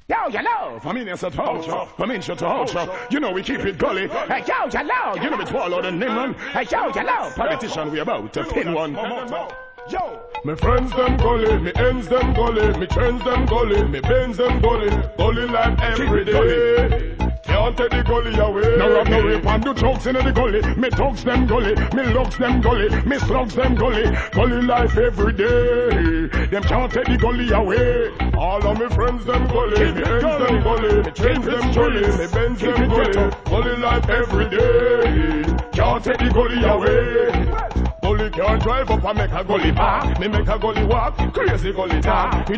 Yo, you know, from in to culture, from in to culture, you know we keep it gully. Hey, yo, you know, you know we swallow the Nimon. Hey, yo, you know, politician we about to pin one. Yo, me friends them gully, me ends them gully, me trends them gully, me bends them gully, gully like every day. Can't take the gully away. No rob no rape and do drugs in the gully. Me thugs them gully, me lugs them gully, me slugs them gully. Gully life every day. Them can't take the gully away. All of me friends them gully, me ends them gully, me trends them gully, me bends them gully, gully life every day. Can't take the gully away. Gully can't drive up and make a gully bar. Me make a gully walk, crazy gully talk.